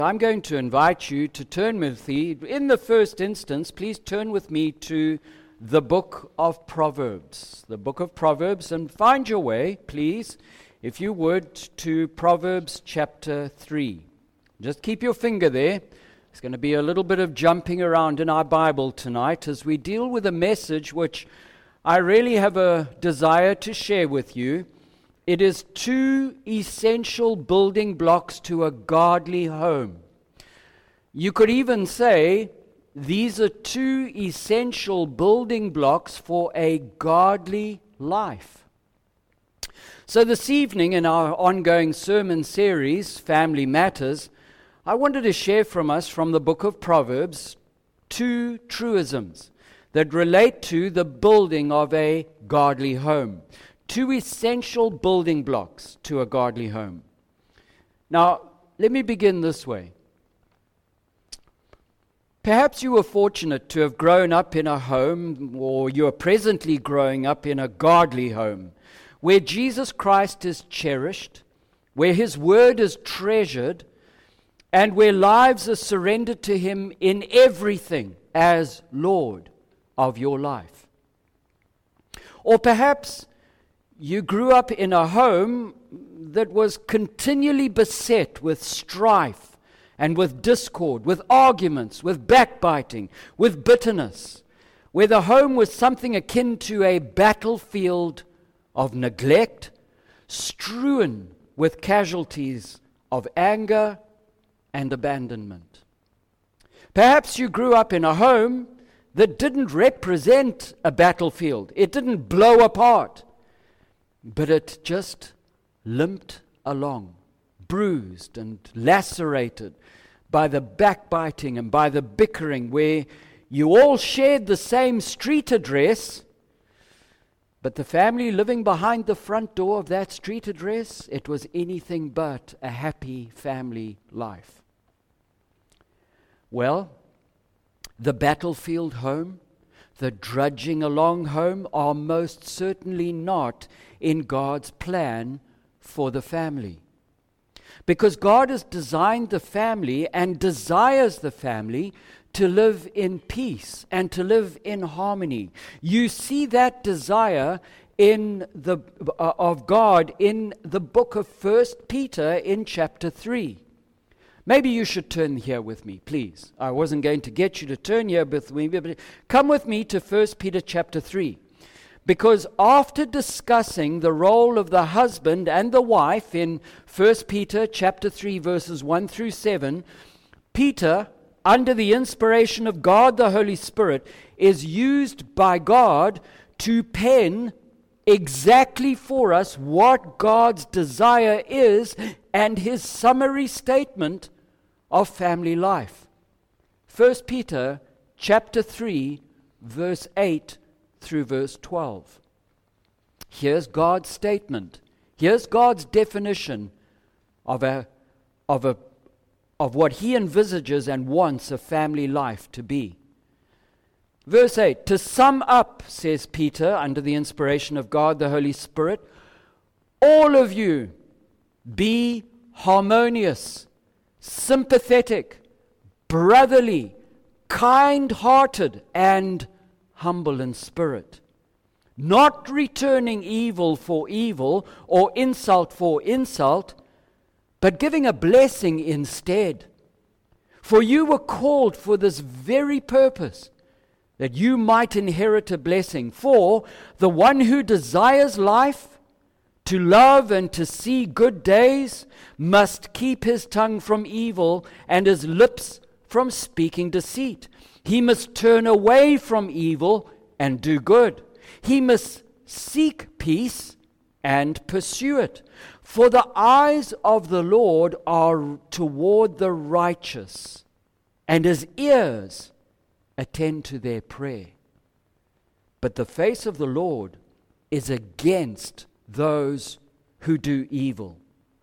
I'm going to invite you to turn with me, in the first instance, please turn with me to the book of Proverbs. The book of Proverbs, and find your way, please, if you would, to Proverbs chapter 3. Just keep your finger there. There's going to be a little bit of jumping around in our Bible tonight as we deal with a message which I really have a desire to share with you. It is 2 essential building blocks to a godly home. You could even say these are 2 essential building blocks for a godly life. So this evening in our ongoing sermon series, Family Matters, I wanted to share from us from the book of Proverbs 2 truisms that relate to the building of a godly home. 2 essential building blocks to a godly home. Now, let me begin this way. Perhaps you were fortunate to have grown up in a home, or you are presently growing up in a godly home, where Jesus Christ is cherished, where His Word is treasured, and where lives are surrendered to Him in everything as Lord of your life. Or perhaps you grew up in a home that was continually beset with strife and with discord, with arguments, with backbiting, with bitterness, where the home was something akin to a battlefield of neglect, strewn with casualties of anger and abandonment. Perhaps you grew up in a home that didn't represent a battlefield. It didn't blow apart. But it just limped along, bruised and lacerated by the backbiting and by the bickering, where you all shared the same street address, but the family living behind the front door of that street address, it was anything but a happy family life. Well, the battlefield home, the drudging along home, are most certainly not in God's plan for the family. Because God has designed the family and desires the family to live in peace and to live in harmony. You see that desire of God in the book of 1 Peter in chapter 3. Maybe you should turn here with me, please. I wasn't going to get you to turn here with me, but come with me to 1 Peter chapter 3. Because after discussing the role of the husband and the wife in 1 Peter chapter 3 verses 1 through 7, Peter, under the inspiration of God the Holy Spirit, is used by God to pen exactly for us what God's desire is and His summary statement of family life. 1 Peter chapter 3 verse 8 through verse 12. Here's God's statement. Here's God's definition of what He envisages and wants a family life to be. Verse 8, to sum up, says Peter, under the inspiration of God the Holy Spirit, all of you be harmonious, sympathetic, brotherly, kind-hearted, and humble in spirit, not returning evil for evil or insult for insult, but giving a blessing instead. For you were called for this very purpose, that you might inherit a blessing. For the one who desires life, to love and to see good days, must keep his tongue from evil and his lips from speaking deceit. He must turn away from evil and do good. He must seek peace and pursue it. For the eyes of the Lord are toward the righteous, and His ears attend to their prayer. But the face of the Lord is against those who do evil.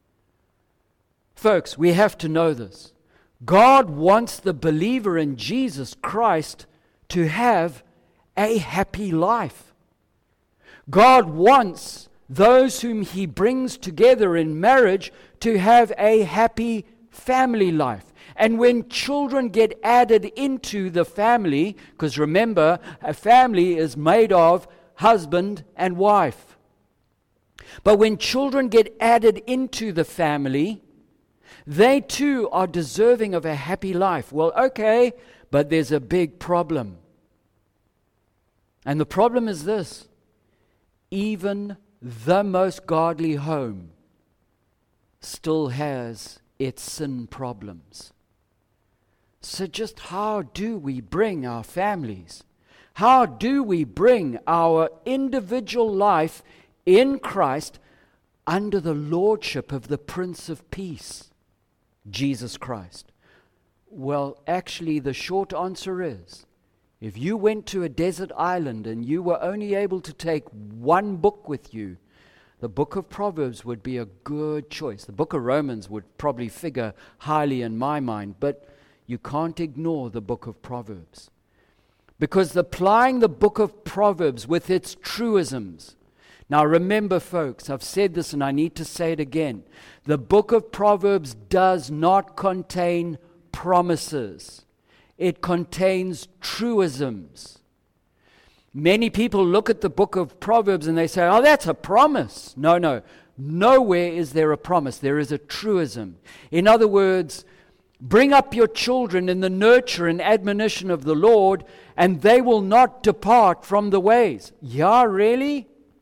Folks, we have to know this. God wants the believer in Jesus Christ to have a happy life. God wants those whom He brings together in marriage to have a happy family life. And when children get added into the family, because remember, a family is made of husband and wife. But when children get added into the family, they too are deserving of a happy life. Well, okay, but there's a big problem. And the problem is this: even the most godly home still has its sin problems. So just how do we bring our families, how do we bring our individual life in Christ under the lordship of the Prince of Peace, Jesus Christ? Well, actually, the short answer is, if you went to a desert island and you were only able to take one book with you, the book of Proverbs would be a good choice. The book of Romans would probably figure highly in my mind, but you can't ignore the book of Proverbs. Because applying the book of Proverbs with its truisms. Now remember, folks, I've said this and I need to say it again. The book of Proverbs does not contain promises. It contains truisms. Many people look at the book of Proverbs and they say, oh, that's a promise. No. Nowhere is there a promise. There is a truism. In other words, bring up your children in the nurture and admonition of the Lord, and they will not depart from the ways. Yeah, really?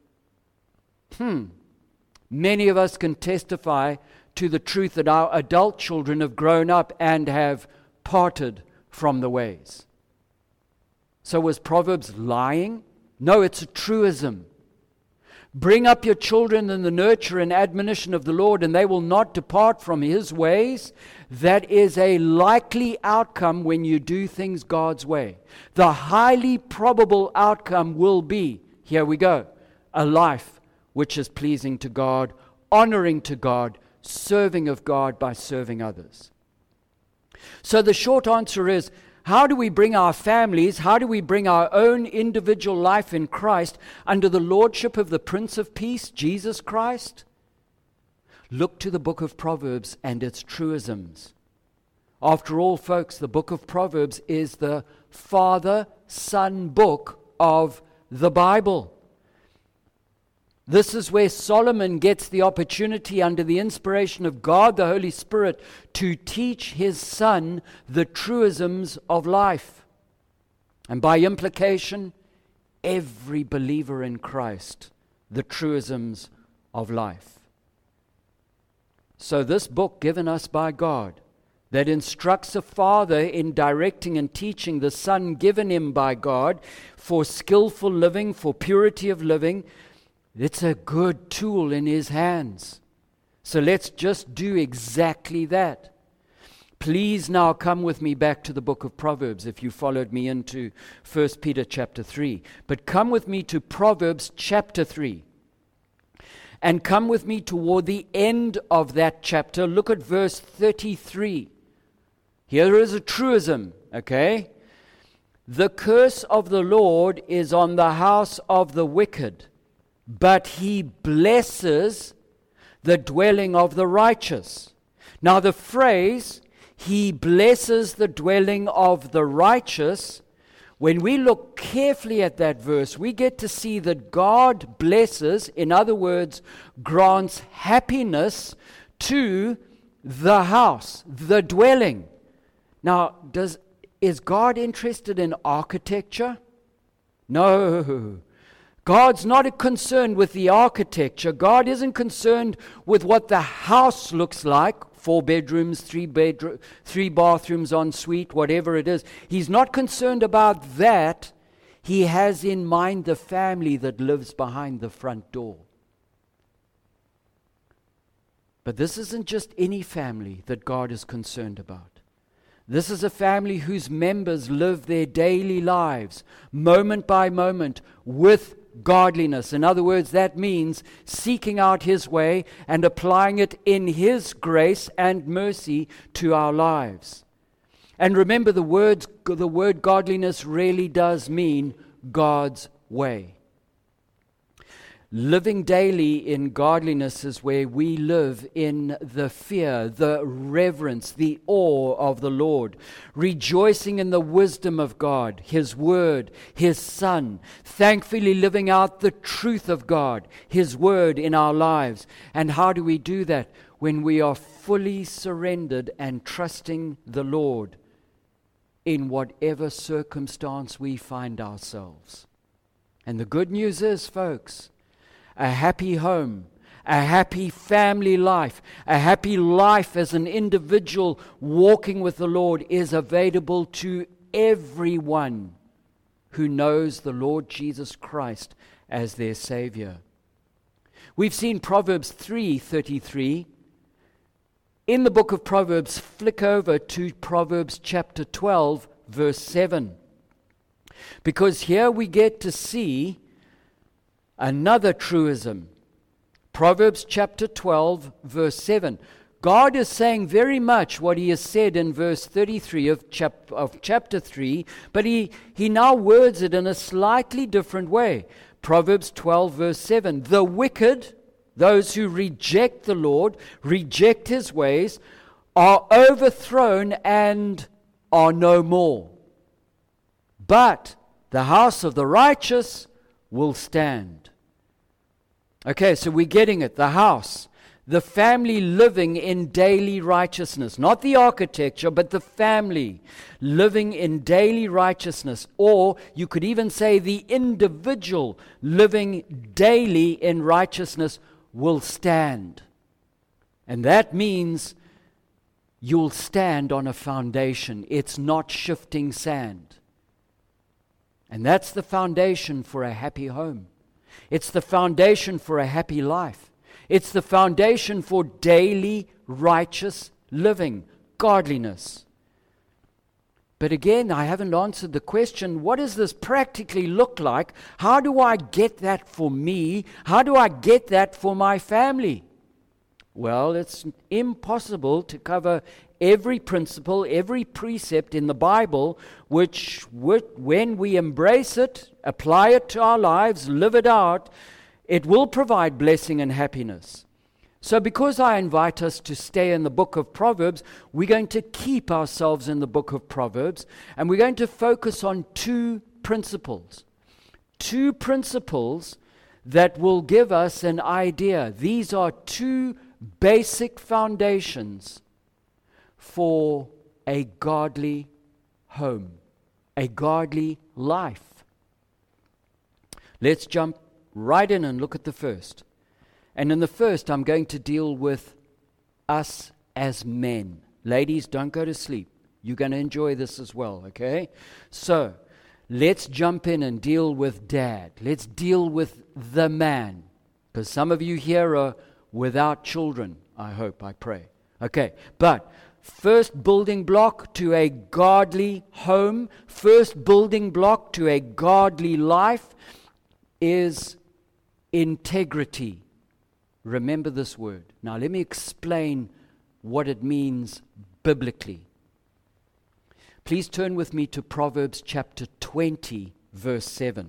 Many of us can testify to the truth that our adult children have grown up and have parted from the ways. So was Proverbs lying? No, it's a truism. Bring up your children in the nurture and admonition of the Lord, and they will not depart from His ways. That is a likely outcome when you do things God's way. The highly probable outcome will be, here we go, a life which is pleasing to God, honoring to God, serving of God by serving others. So the short answer is, how do we bring our families, how do we bring our own individual life in Christ under the lordship of the Prince of Peace, Jesus Christ? Look to the book of Proverbs and its truisms. After all, folks, the book of Proverbs is the father-son book of the Bible. This is where Solomon gets the opportunity under the inspiration of God, the Holy Spirit, to teach his son the truisms of life. And by implication, every believer in Christ, the truisms of life. So this book given us by God, that instructs a father in directing and teaching the son given him by God for skillful living, for purity of living, it's a good tool in his hands. So let's just do exactly that. Please now come with me back to the book of Proverbs if you followed me into 1 Peter chapter 3. But come with me to Proverbs chapter 3. And come with me toward the end of that chapter. Look at verse 33. Here is a truism, okay? The curse of the Lord is on the house of the wicked, but He blesses the dwelling of the righteous. Now the phrase, He blesses the dwelling of the righteous, when we look carefully at that verse, we get to see that God blesses, in other words, grants happiness to the house, the dwelling. Now, is God interested in architecture? No. God's not concerned with the architecture. God isn't concerned with what the house looks like. 4 bedrooms, 3 bathrooms en suite, whatever it is. He's not concerned about that. He has in mind the family that lives behind the front door. But this isn't just any family that God is concerned about. This is a family whose members live their daily lives, moment by moment, with godliness. In other words, that means seeking out His way and applying it in His grace and mercy to our lives. And remember, the word godliness really does mean God's way. Living daily in godliness is where we live in the fear, the reverence, the awe of the Lord, rejoicing in the wisdom of God, His Word, His Son, thankfully living out the truth of God, His Word in our lives. And how do we do that? When we are fully surrendered and trusting the Lord in whatever circumstance we find ourselves. And the good news is, folks, a happy home, a happy family life, a happy life as an individual walking with the Lord is available to everyone who knows the Lord Jesus Christ as their Savior. We've seen Proverbs 3:33. In the book of Proverbs, flick over to Proverbs chapter 12, verse 7. Because here we get to see another truism. Proverbs chapter 12, verse 7. God is saying very much what He has said in verse 33 of chapter 3, but he now words it in a slightly different way. Proverbs 12, verse 7. The wicked, those who reject the Lord, reject His ways, are overthrown and are no more. But the house of the righteous will stand. Okay, so we're getting it. The house, the family living in daily righteousness. Not the architecture, but the family living in daily righteousness. Or you could even say the individual living daily in righteousness will stand. And that means you'll stand on a foundation. It's not shifting sand. And that's the foundation for a happy home. It's the foundation for a happy life. It's the foundation for daily righteous living, godliness. But again, I haven't answered the question, what does this practically look like? How do I get that for me? How do I get that for my family? Well, it's impossible to cover every principle, every precept in the Bible, which when we embrace it, apply it to our lives, live it out, it will provide blessing and happiness. So because I invite us to stay in the book of Proverbs, we're going to keep ourselves in the book of Proverbs, and we're going to focus on two principles. Two principles that will give us an idea. These are two basic foundations for a godly home, a godly life. Let's jump right in and look at the first. And in the first, I'm going to deal with us as men. Ladies, don't go to sleep. You're going to enjoy this as well, okay? So, let's jump in and deal with dad. Let's deal with the man. Because some of you here are without children, I hope, I pray. Okay, but first building block to a godly home, first building block to a godly life is integrity. Remember this word. Now let me explain what it means biblically. Please turn with me to Proverbs chapter 20, verse 7.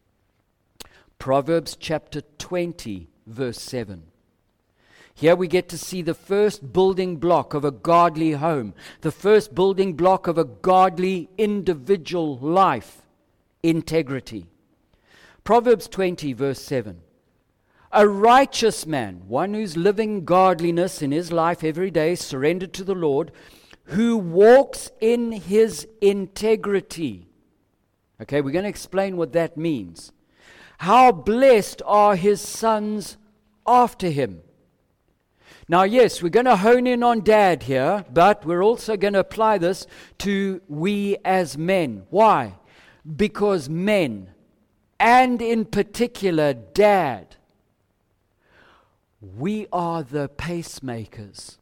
Proverbs chapter 20, verse 7. Here we get to see the first building block of a godly home, the first building block of a godly individual life, integrity. Proverbs 20, verse 7. A righteous man, one who's living godliness in his life every day, surrendered to the Lord, who walks in his integrity. Okay, we're going to explain what that means. How blessed are his sons after him. Now, yes, we're going to hone in on dad here, but we're also going to apply this to we as men. Why? Because men, and in particular dad, we are the pacemakers.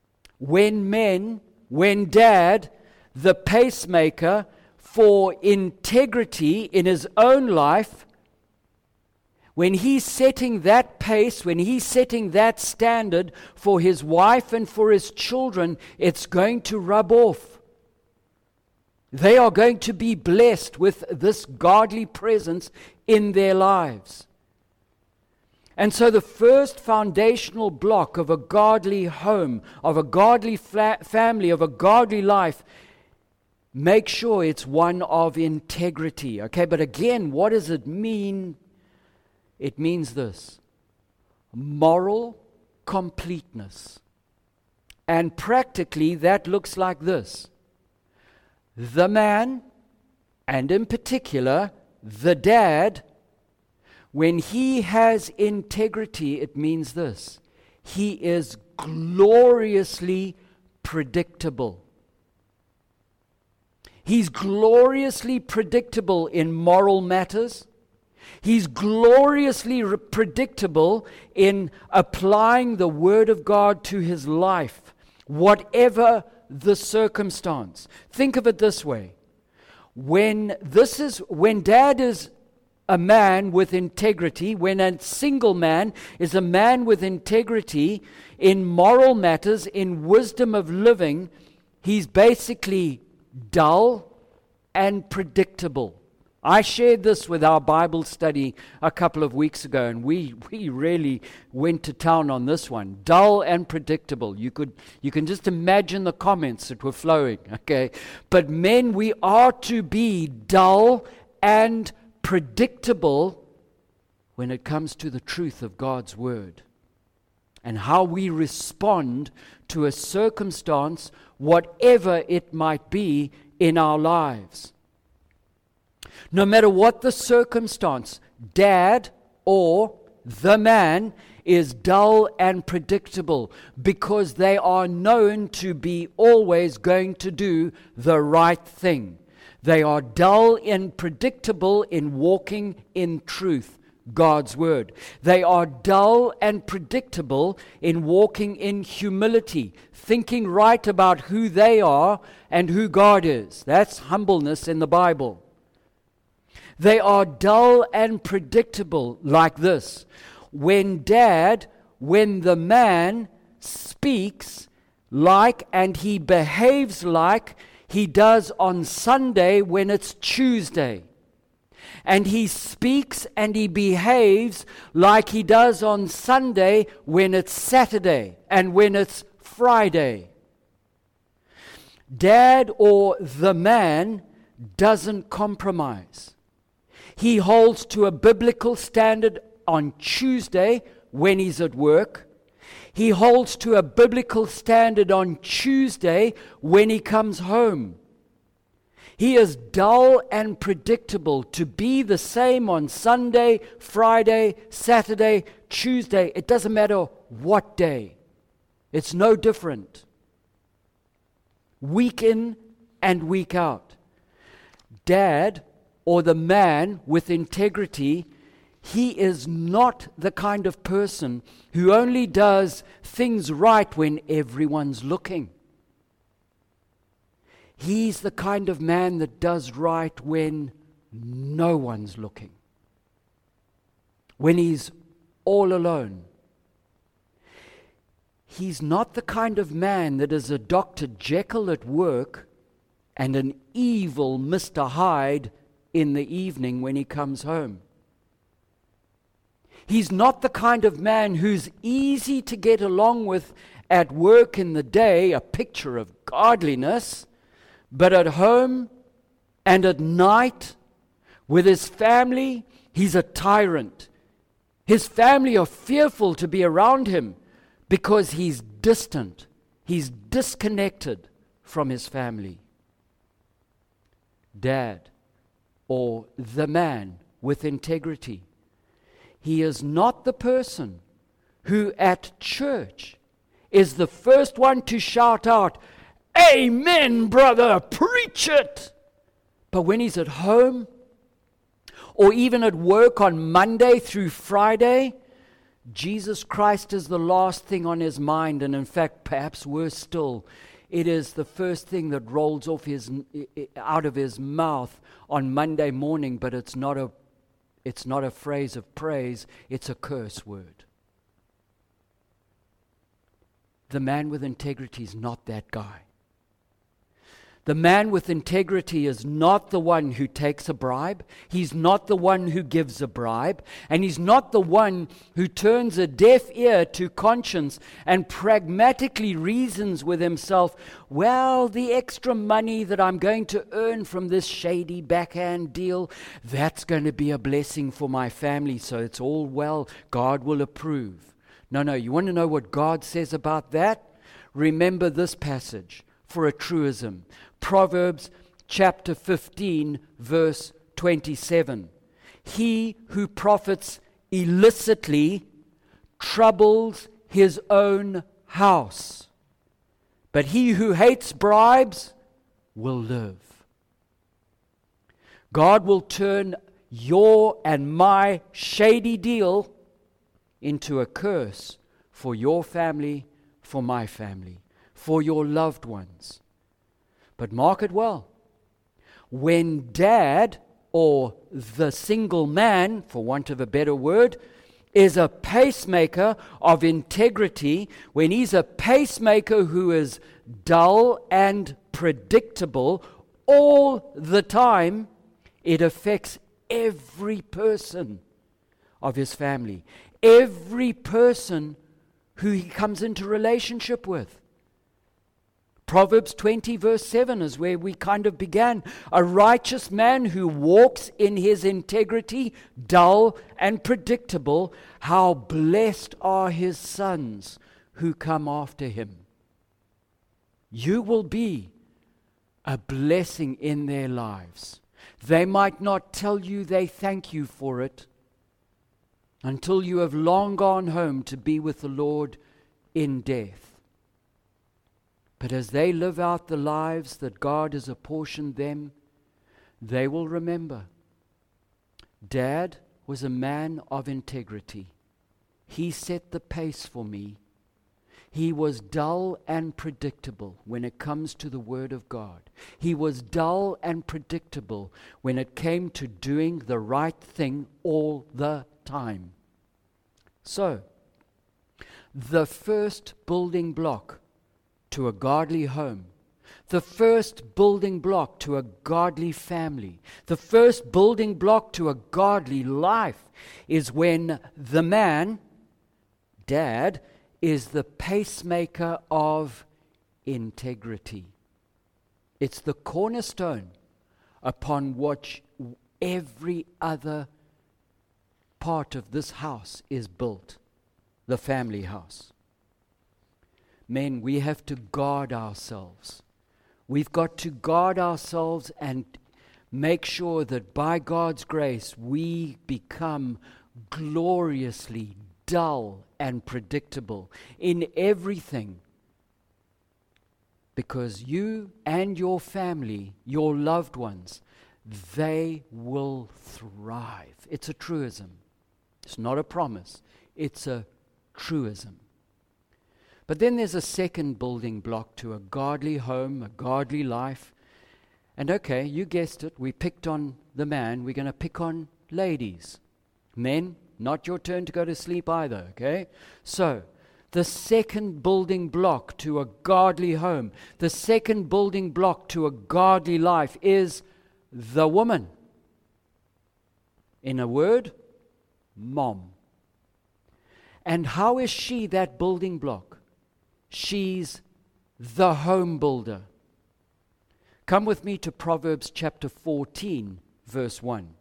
When dad, the pacemaker for integrity in his own life, when he's setting that pace, when he's setting that standard for his wife and for his children, it's going to rub off. They are going to be blessed with this godly presence in their lives. And so the first foundational block of a godly home, of a godly family, of a godly life, make sure it's one of integrity. Okay, but again, what does it mean? It means this: moral completeness. And practically that looks like this: the man, and in particular the dad, when he has integrity, it means this: he is gloriously predictable. He's gloriously predictable in moral matters. He's gloriously predictable in applying the Word of God to his life, whatever the circumstance. Think of it this way. When dad is a man with integrity, when a single man is a man with integrity in moral matters, in wisdom of living, he's basically dull and predictable. I shared this with our Bible study a couple of weeks ago, and we really went to town on this one. Dull and predictable. You can just imagine the comments that were flowing, okay? But men, we are to be dull and predictable when it comes to the truth of God's Word and how we respond to a circumstance, whatever it might be in our lives. No matter what the circumstance, dad or the man is dull and predictable because they are known to be always going to do the right thing. They are dull and predictable in walking in truth, God's Word. They are dull and predictable in walking in humility, thinking right about who they are and who God is. That's humbleness in the Bible. They are dull and predictable like this. When the man speaks like and he behaves like he does on Sunday when it's Tuesday. And he speaks and he behaves like he does on Sunday when it's Saturday and when it's Friday. Dad or the man doesn't compromise. He holds to a biblical standard on Tuesday when he's at work. He holds to a biblical standard on Tuesday when he comes home. He is dull and predictable to be the same on Sunday, Friday, Saturday, Tuesday. It doesn't matter what day. It's no different. Week in and week out. Dad, or the man with integrity, he is not the kind of person who only does things right when everyone's looking. He's the kind of man that does right when no one's looking. When he's all alone. He's not the kind of man that is a Dr. Jekyll at work and an evil Mr. Hyde in the evening when he comes home. He's not the kind of man who's easy to get along with at work in the day, a picture of godliness, but at home and at night with his family, he's a tyrant. His family are fearful to be around him because he's distant. He's disconnected from his family. Dad, or the man with integrity, he is not the person who at church is the first one to shout out, "Amen, brother, preach it." But when he's at home, or even at work on Monday through Friday, Jesus Christ is the last thing on his mind, and in fact, perhaps worse still, it is the first thing that rolls out of his mouth on Monday morning, but it's not a phrase of praise, it's a curse word. The man with integrity is not that guy. The man with integrity is not the one who takes a bribe. He's not the one who gives a bribe. And he's not the one who turns a deaf ear to conscience and pragmatically reasons with himself, well, the extra money that I'm going to earn from this shady backhand deal, that's going to be a blessing for my family, so it's all well. God will approve. No, you want to know what God says about that? Remember this passage for a truism. Proverbs chapter 15, verse 27. He who profits illicitly troubles his own house, but he who hates bribes will live. God will turn your and my shady deal into a curse for your family, for my family, for your loved ones. But mark it well. When dad, or the single man, for want of a better word, is a pacemaker of integrity, when he's a pacemaker who is dull and predictable all the time, it affects every person of his family, every person who he comes into relationship with. Proverbs 20 verse 7 is where we kind of began. A righteous man who walks in his integrity, dull and predictable, how blessed are his sons who come after him. You will be a blessing in their lives. They might not tell you they thank you for it until you have long gone home to be with the Lord in death. But as they live out the lives that God has apportioned them, they will remember. Dad was a man of integrity. He set the pace for me. He was dull and predictable when it comes to the Word of God. He was dull and predictable when it came to doing the right thing all the time. So, the first building block to a godly home, the first building block to a godly family, the first building block to a godly life is when the man, dad, is the pacemaker of integrity. It's the cornerstone upon which every other part of this house is built, the family house. Men, we have to guard ourselves. We've got to guard ourselves and make sure that by God's grace we become gloriously dull and predictable in everything. Because you and your family, your loved ones, they will thrive. It's a truism. It's not a promise. It's a truism. But then there's a second building block to a godly home, a godly life. And okay, you guessed it, we picked on the man, we're going to pick on ladies. Men, not your turn to go to sleep either, okay? So, the second building block to a godly home, the second building block to a godly life is the woman. In a word, mom. And how is she that building block? She's the home builder. Come with me to Proverbs chapter 14, verse 1.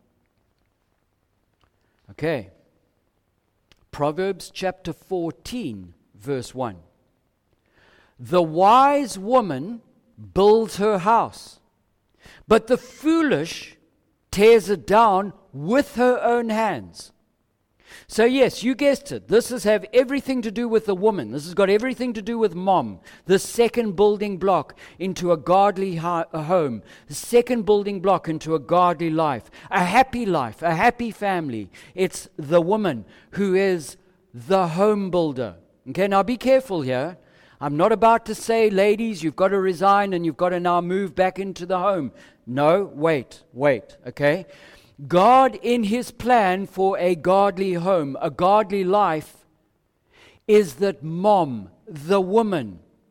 Okay. Proverbs chapter 14, verse 1. The wise woman builds her house, but the foolish tears it down with her own hands. So yes, you guessed it. This has have everything to do with the woman. This has got everything to do with mom. The second building block into a godly home. The second building block into a godly life. A happy family. It's the woman who is the home builder. Okay, now be careful here. I'm not about to say, ladies, you've got to resign and you've got to now move back into the home. No, wait, okay? God, in His plan for a godly home, a godly life, is that mom, the woman,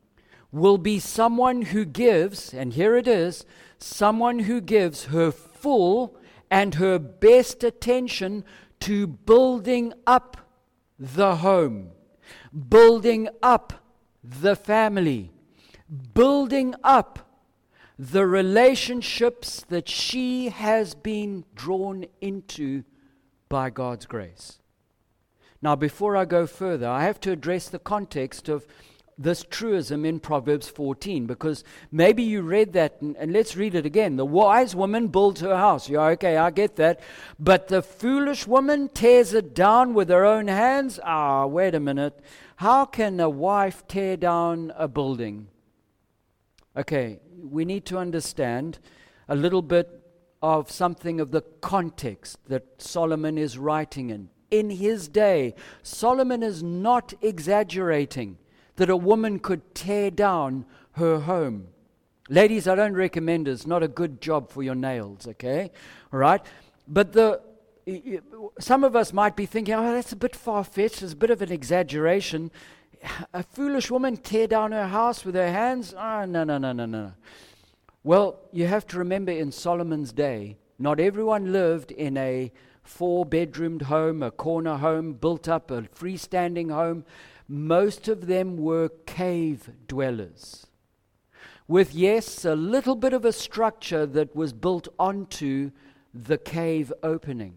will be someone who gives, and here it is, someone who gives her full and her best attention to building up the home, building up the family, building up the relationships that she has been drawn into by God's grace. Now, before I go further, I have to address the context of this truism in Proverbs 14, because maybe you read that, and let's read it again. The wise woman builds her house. Yeah, okay, I get that. But the foolish woman tears it down with her own hands. Wait a minute. How can a wife tear down a building? Okay, we need to understand a little bit of something of the context that Solomon is writing in. In his day, Solomon is not exaggerating that a woman could tear down her home. Ladies, I don't recommend it. It's not a good job for your nails, okay? All right? But some of us might be thinking, that's a bit far-fetched. It's a bit of an exaggeration. A foolish woman tear down her house with her hands? No. Well, you have to remember in Solomon's day, not everyone lived in a 4-bedroomed home, a corner home, built up, a freestanding home. Most of them were cave dwellers, with, yes, a little bit of a structure that was built onto the cave opening.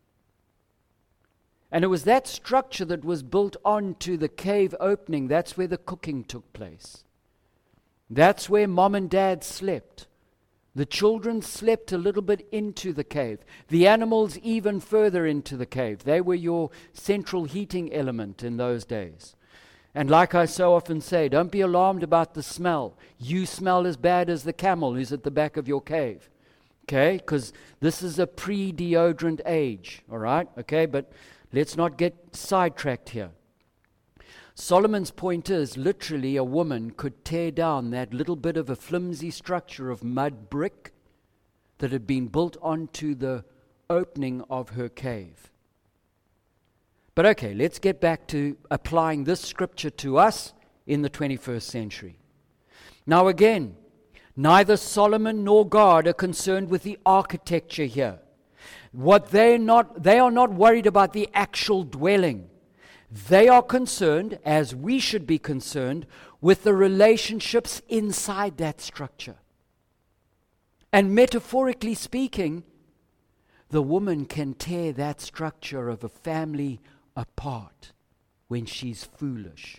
And it was that structure that was built onto the cave opening, that's where the cooking took place. That's where mom and dad slept. The children slept a little bit into the cave. The animals even further into the cave. They were your central heating element in those days. And like I so often say, don't be alarmed about the smell. You smell as bad as the camel who's at the back of your cave. Okay? Because this is a pre-deodorant age. All right? Okay? But let's not get sidetracked here. Solomon's point is, literally, a woman could tear down that little bit of a flimsy structure of mud brick that had been built onto the opening of her cave. But okay, let's get back to applying this scripture to us in the 21st century. Now again, neither Solomon nor God are concerned with the architecture here. They are not worried about the actual dwelling. They are concerned, as we should be concerned, with the relationships inside that structure. And metaphorically speaking, the woman can tear that structure of a family apart when she's foolish.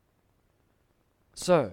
So,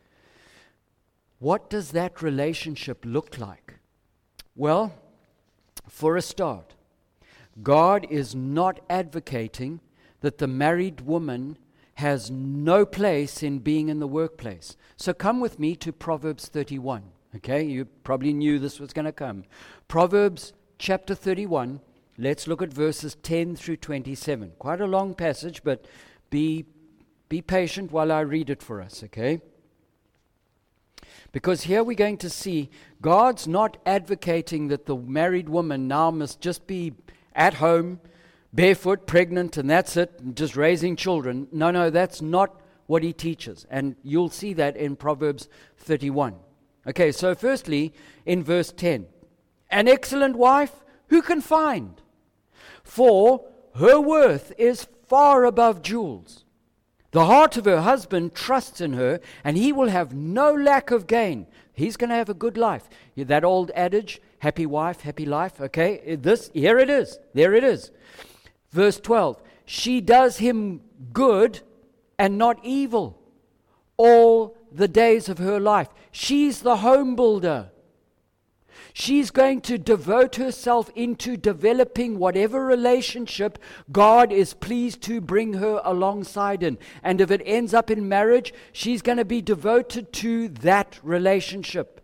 what does that relationship look like? Well, for a start, God is not advocating that the married woman has no place in being in the workplace. So come with me to Proverbs 31. Okay, you probably knew this was going to come. Proverbs chapter 31. Let's look at verses 10 through 27. Quite a long passage, but be patient while I read it for us, okay? Because here we're going to see God's not advocating that the married woman now must just be at home, barefoot, pregnant, and that's it, and just raising children. No, that's not what he teaches. And you'll see that in Proverbs 31. Okay, so firstly, in verse 10, an excellent wife, who can find? For her worth is far above jewels. The heart of her husband trusts in her, and he will have no lack of gain. He's going to have a good life. That old adage, happy wife, happy life. Okay, here it is. There it is. Verse 12, she does him good and not evil all the days of her life. She's the home builder. She's going to devote herself into developing whatever relationship God is pleased to bring her alongside in. And if it ends up in marriage, she's going to be devoted to that relationship.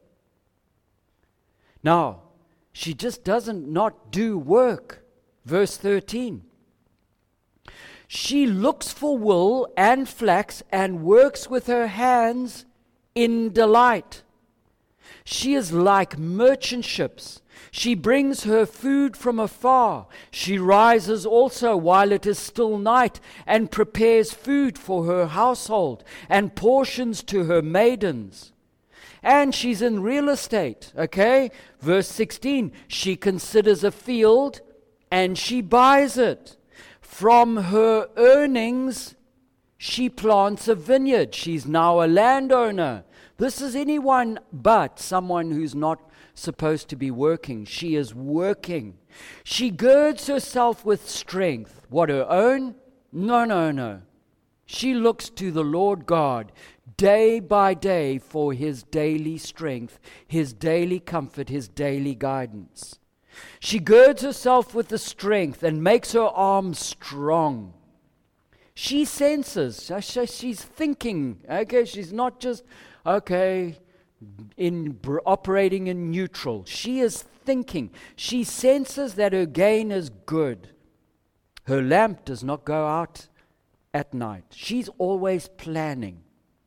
Now, she just doesn't not do work. Verse 13. She looks for wool and flax and works with her hands in delight. She is like merchant ships. She brings her food from afar. She rises also while it is still night and prepares food for her household and portions to her maidens. And she's in real estate, okay? Verse 16, she considers a field and she buys it. From her earnings, she plants a vineyard. She's now a landowner. This is anyone but someone who's not supposed to be working. She is working. She girds herself with strength. What, her own? No. She looks to the Lord God day by day for His daily strength, His daily comfort, His daily guidance. She girds herself with the strength and makes her arms strong. She senses, she's thinking, okay, she's not just, okay, operating in neutral. She is thinking. She senses that her gain is good. Her lamp does not go out at night. She's always planning.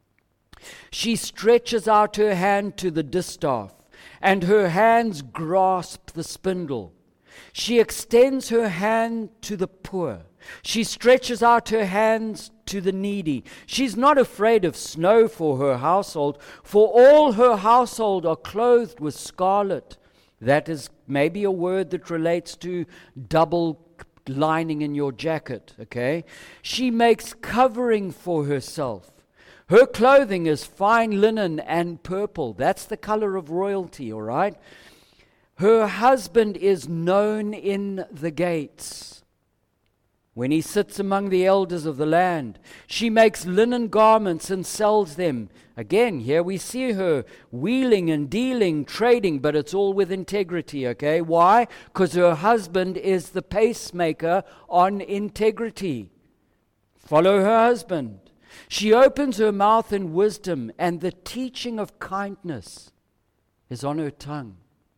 She stretches out her hand to the distaff, and her hands grasp the spindle. She extends her hand to the poor. She stretches out her hands to the needy. She's not afraid of snow for her household, for all her household are clothed with scarlet. That is maybe a word that relates to double lining in your jacket, okay? She makes covering for herself. Her clothing is fine linen and purple. That's the color of royalty, all right? Her husband is known in the gates. When he sits among the elders of the land, she makes linen garments and sells them. Again, here we see her wheeling and dealing, trading, but it's all with integrity, okay? Why? Because her husband is the pacemaker on integrity. Follow her husband. She opens her mouth in wisdom, and the teaching of kindness is on her tongue.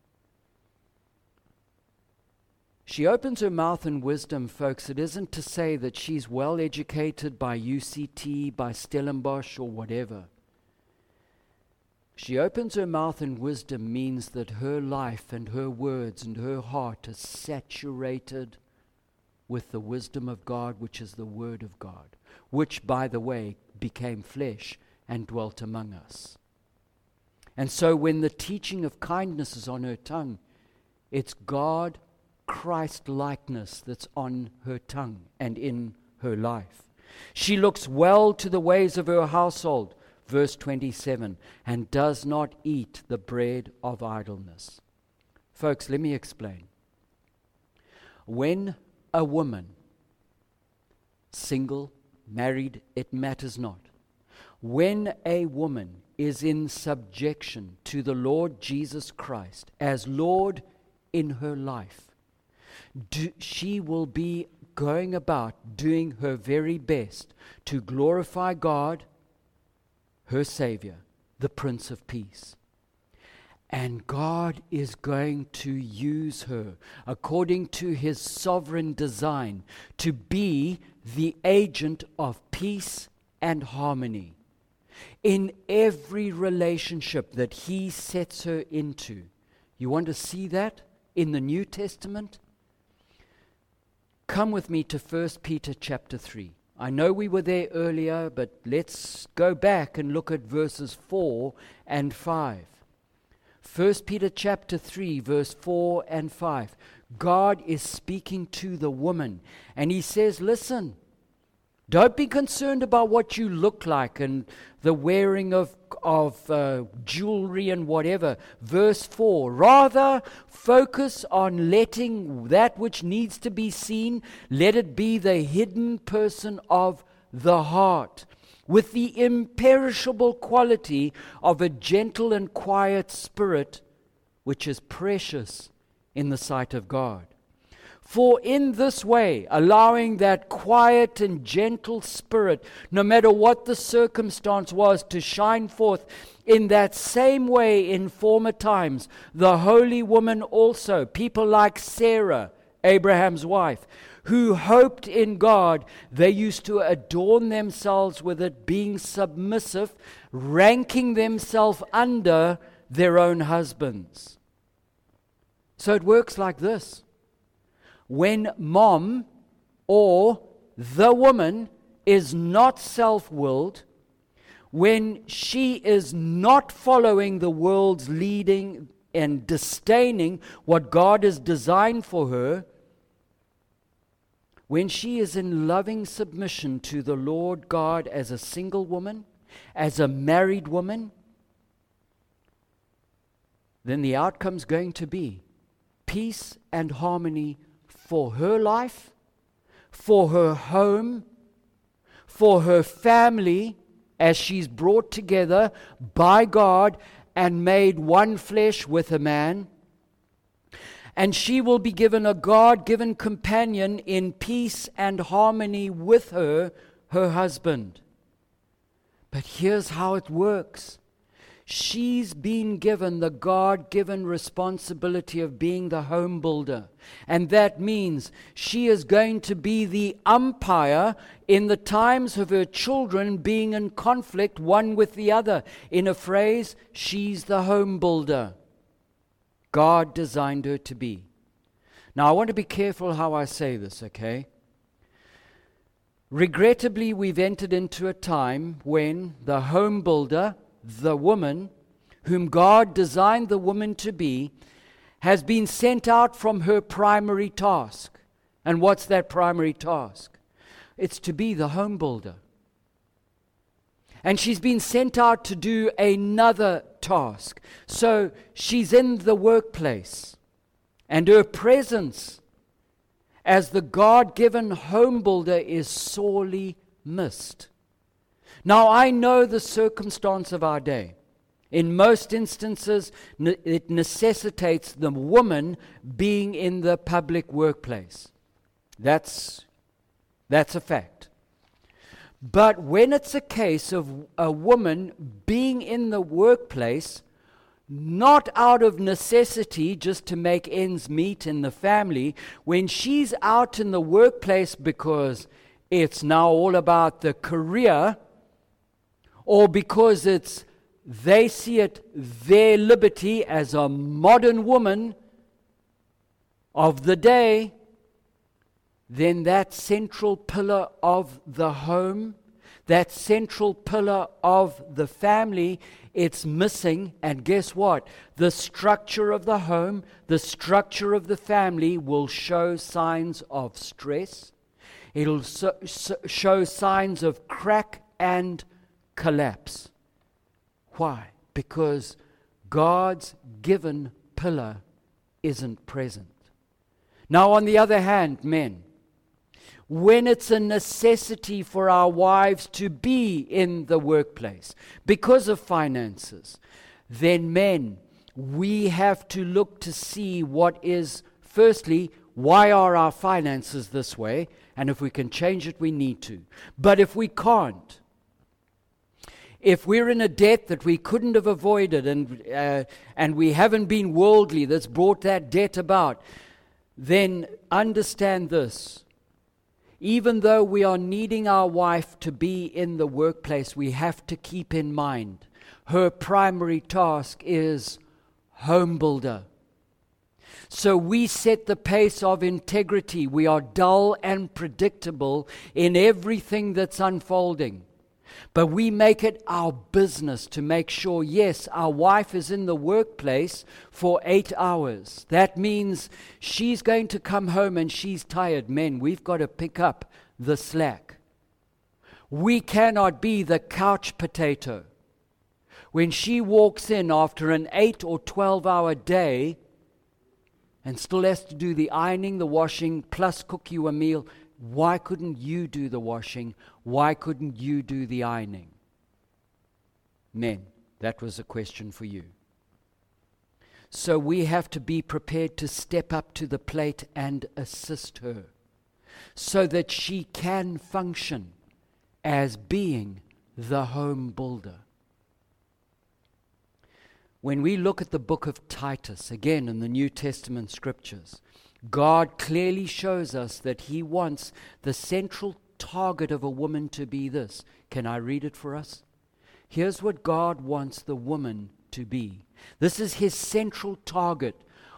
She opens her mouth in wisdom, folks. It isn't to say that she's well educated by UCT, by Stellenbosch, or whatever. She opens her mouth in wisdom means that her life and her words and her heart is saturated with the wisdom of God, which is the Word of God, which, by the way, became flesh and dwelt among us. And so when the teaching of kindness is on her tongue, it's God, Christ-likeness that's on her tongue and in her life. She looks well to the ways of her household, verse 27, and does not eat the bread of idleness. Folks, let me explain. When a woman, single, married, it matters not. When a woman is in subjection to the Lord Jesus Christ as Lord in her life, she will be going about doing her very best to glorify God, her Savior, the Prince of Peace. And God is going to use her according to His sovereign design to be the agent of peace and harmony in every relationship that He sets her into. You want to see that in the New Testament? Come with me to 1 Peter chapter 3. I know we were there earlier, but let's go back and look at verses 4 and 5. 1 Peter chapter 3, verse 4 and 5. God is speaking to the woman, and He says, listen, don't be concerned about what you look like and the wearing of jewelry and whatever. Verse 4, rather focus on letting that which needs to be seen, let it be the hidden person of the heart, with the imperishable quality of a gentle and quiet spirit, which is precious in the sight of God. For in this way, allowing that quiet and gentle spirit, no matter what the circumstance was, to shine forth, in that same way in former times, the holy woman also, people like Sarah, Abraham's wife, who hoped in God, they used to adorn themselves with it, being submissive, ranking themselves under their own husbands. So it works like this. When mom or the woman is not self-willed, when she is not following the world's leading and disdaining what God has designed for her, when she is in loving submission to the Lord God as a single woman, as a married woman, then the outcome's going to be peace and harmony for her life, for her home, for her family, as she's brought together by God and made one flesh with a man. And she will be given a God-given companion in peace and harmony with her husband. But here's how it works. She's been given the God-given responsibility of being the home builder. And that means she is going to be the umpire in the times of her children being in conflict one with the other. In a phrase, she's the home builder God designed her to be. Now, I want to be careful how I say this, okay? Regrettably, we've entered into a time when the home builder, the woman, whom God designed the woman to be, has been sent out from her primary task. And what's that primary task? It's to be the home builder. And she's been sent out to do another task. So she's in the workplace, and her presence as the God-given home builder is sorely missed. Now, I know the circumstance of our day. In most instances, it necessitates the woman being in the public workplace. That's a fact. But when it's a case of a woman being in the workplace, not out of necessity just to make ends meet in the family, when she's out in the workplace because it's now all about the career, or because they see it their liberty as a modern woman of the day, then that central pillar of the home, that central pillar of the family, it's missing. And guess what? The structure of the home, the structure of the family will show signs of stress. It'll show signs of crack and collapse. Why? Because God's given pillar isn't present. Now, on the other hand, men, when it's a necessity for our wives to be in the workplace because of finances, then men, we have to look to see what is, firstly, why are our finances this way? And if we can change it, we need to. But if we can't, if we're in a debt that we couldn't have avoided and we haven't been worldly that's brought that debt about, then understand this. Even though we are needing our wife to be in the workplace, we have to keep in mind her primary task is home builder. So we set the pace of integrity. We are dull and predictable in everything that's unfolding. But we make it our business to make sure, yes, our wife is in the workplace for 8 hours. That means she's going to come home and she's tired. Men, we've got to pick up the slack. We cannot be the couch potato. When she walks in after an 8 or 12-hour day and still has to do the ironing, the washing, plus cook you a meal, why couldn't you do the washing? Why couldn't you do the ironing? Men, that was a question for you. So we have to be prepared to step up to the plate and assist her so that she can function as being the home builder. When we look at the book of Titus, again in the New Testament scriptures, God clearly shows us that He wants the central target of a woman to be this. Can I read it for us? Here's what God wants the woman to be. This is His central target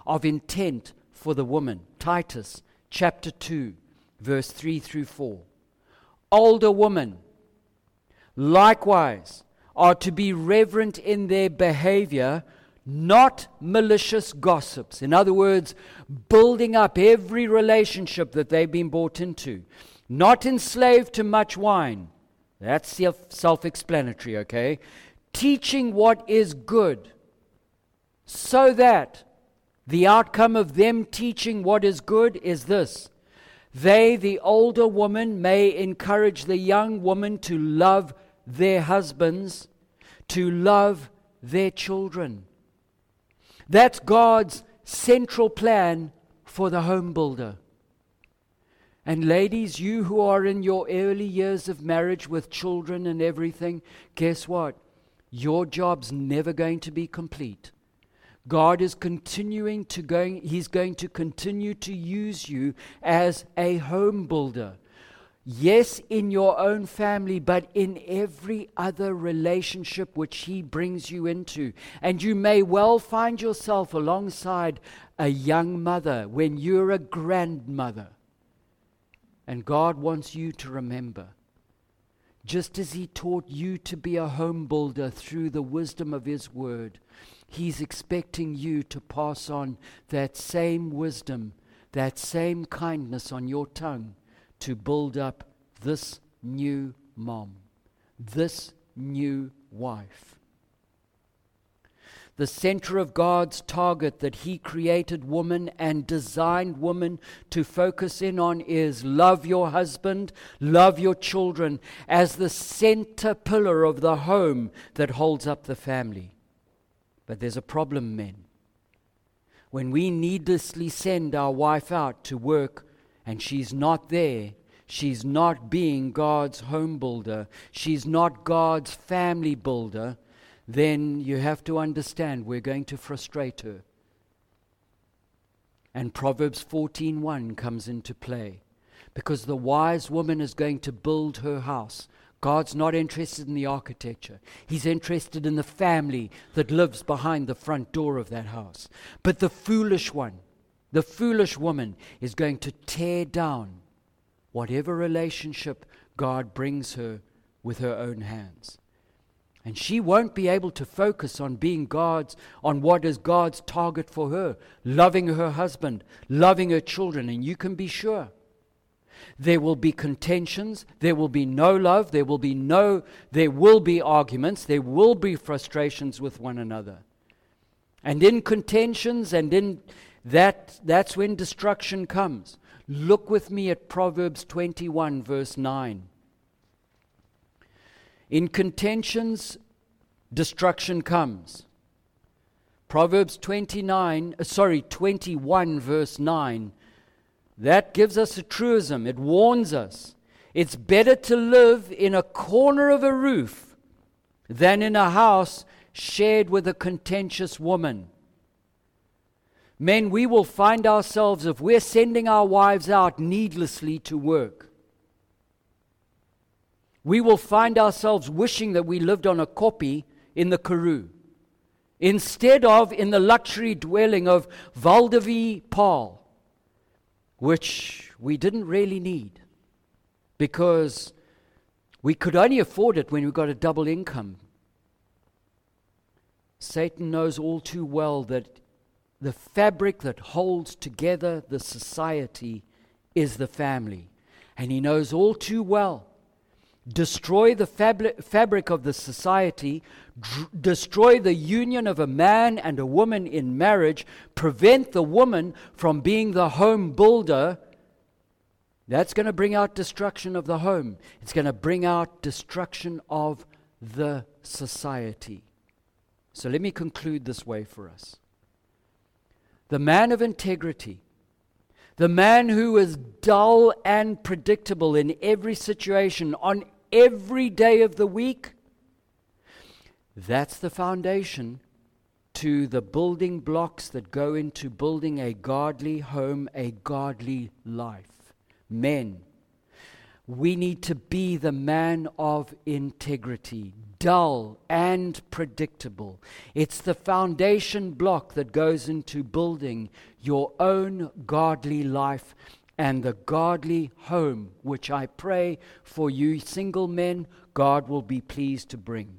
of intent for the woman. Titus chapter 2, verse 3 through 4. Older women, likewise, are to be reverent in their behavior, not malicious gossips. In other words, building up every relationship that they've been brought into. Not enslaved to much wine. That's self-explanatory, okay? Teaching what is good, so that the outcome of them teaching what is good is this: they, the older woman, may encourage the young woman to love their husbands, to love their children. That's God's central plan for the home builder. And ladies, you who are in your early years of marriage with children and everything, guess what? Your job's never going to be complete. God is He's going to continue to use you as a home builder. Yes, in your own family, but in every other relationship which He brings you into. And you may well find yourself alongside a young mother when you're a grandmother. And God wants you to remember, just as He taught you to be a home builder through the wisdom of His Word, He's expecting you to pass on that same wisdom, that same kindness on your tongue to build up this new mom, this new wife. The center of God's target that He created woman and designed woman to focus in on is love your husband, love your children as the center pillar of the home that holds up the family. But there's a problem, men. When we needlessly send our wife out to work and she's not there, she's not being God's home builder, she's not God's family builder, then you have to understand we're going to frustrate her. And Proverbs 14:1 comes into play, because the wise woman is going to build her house. God's not interested in the architecture. He's interested in the family that lives behind the front door of that house. But the foolish one, the foolish woman, is going to tear down whatever relationship God brings her with her own hands. And she won't be able to focus on on what is God's target for her, loving her husband, loving her children. And you can be sure there will be contentions, there will be no love, there will be arguments, there will be frustrations with one another. And in contentions and in that's when destruction comes. Look with me at Proverbs 21 verse 9. In contentions, destruction comes. Proverbs 21 verse 9, that gives us a truism. It warns us. It's better to live in a corner of a roof than in a house shared with a contentious woman. Men, we will find ourselves, if we're sending our wives out needlessly to work, we will find ourselves wishing that we lived on a koppie in the Karoo, instead of in the luxury dwelling of Valdevi Paul, which we didn't really need, because we could only afford it when we got a double income. Satan knows all too well that the fabric that holds together the society is the family. And he knows all too well, destroy the fabric of the society, destroy the union of a man and a woman in marriage, prevent the woman from being the home builder. That's going to bring out destruction of the home. It's going to bring out destruction of the society. So let me conclude this way for us. The man of integrity, the man who is dull and predictable in every situation, on every day of the week, that's the foundation to the building blocks that go into building a godly home, a godly life. Men, we need to be the man of integrity, dull and predictable. It's the foundation block that goes into building your own godly life and the godly home, which I pray for you single men, God will be pleased to bring.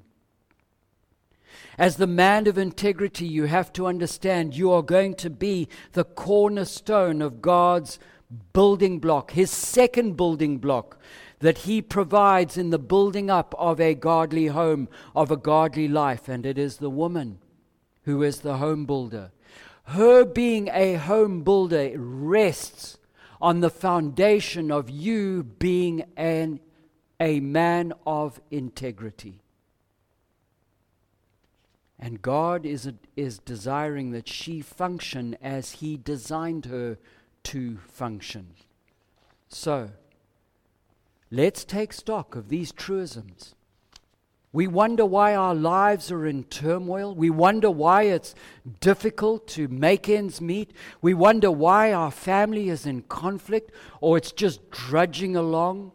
As the man of integrity, you have to understand you are going to be the cornerstone of God's building block, His second building block that He provides in the building up of a godly home, of a godly life, and it is the woman who is the home builder. Her being a home builder rests on the foundation of you being a man of integrity. And God is desiring that she function as He designed her to function. So, let's take stock of these truisms. We wonder why our lives are in turmoil. We wonder why it's difficult to make ends meet. We wonder why our family is in conflict or it's just drudging along.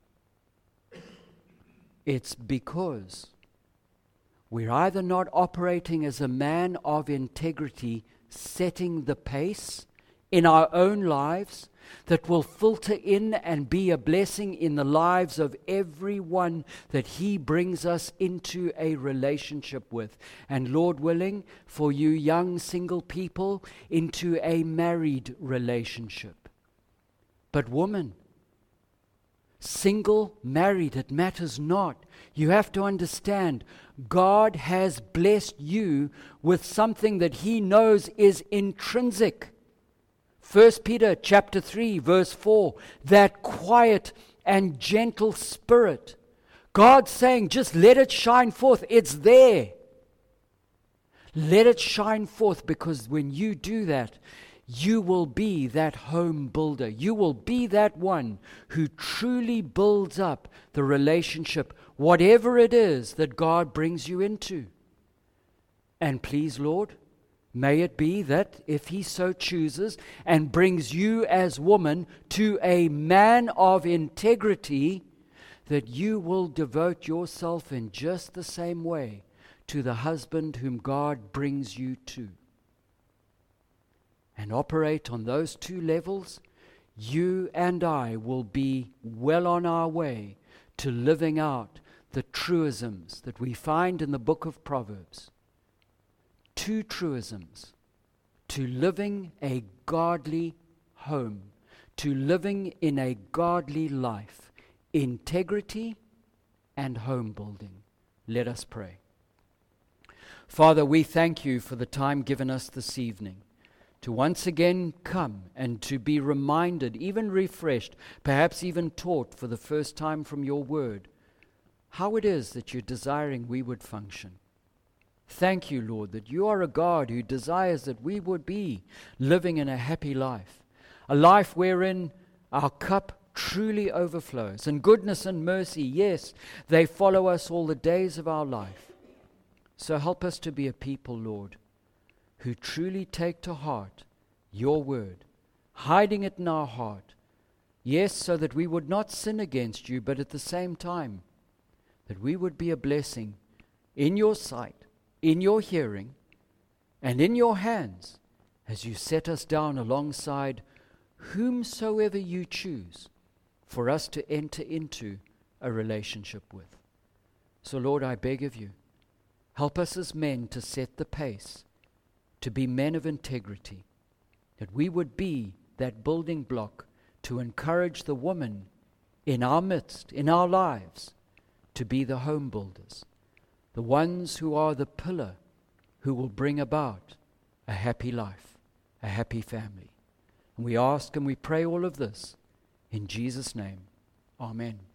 It's because we're either not operating as a man of integrity, setting the pace in our own lives that will filter in and be a blessing in the lives of everyone that He brings us into a relationship with. And Lord willing, for you young single people, into a married relationship. But woman, single, married, it matters not. You have to understand, God has blessed you with something that He knows is intrinsic. 1 Peter chapter 3 verse 4, that quiet and gentle spirit. God's saying, just let it shine forth. It's there. Let it shine forth, because when you do that, you will be that home builder. You will be that one who truly builds up the relationship, whatever it is that God brings you into. And please, Lord, may it be that if He so chooses and brings you as woman to a man of integrity, that you will devote yourself in just the same way to the husband whom God brings you to. And operate on those two levels, you and I will be well on our way to living out the truisms that we find in the book of Proverbs. Two truisms: to living a godly home, to living in a godly life, integrity and home building. Let us pray. Father, we thank you for the time given us this evening to once again come and to be reminded, even refreshed, perhaps even taught for the first time from your word, how it is that you're desiring we would function. Thank you, Lord, that you are a God who desires that we would be living in a happy life, a life wherein our cup truly overflows, and goodness and mercy, yes, they follow us all the days of our life. So help us to be a people, Lord, who truly take to heart your word, hiding it in our heart, yes, so that we would not sin against you, but at the same time, that we would be a blessing in your sight, in your hearing, and in your hands, as you set us down alongside whomsoever you choose for us to enter into a relationship with. So, Lord, I beg of you, help us as men to set the pace, to be men of integrity, that we would be that building block to encourage the woman in our midst, in our lives, to be the home builders, the ones who are the pillar who will bring about a happy life, a happy family. And we ask and we pray all of this in Jesus' name. Amen.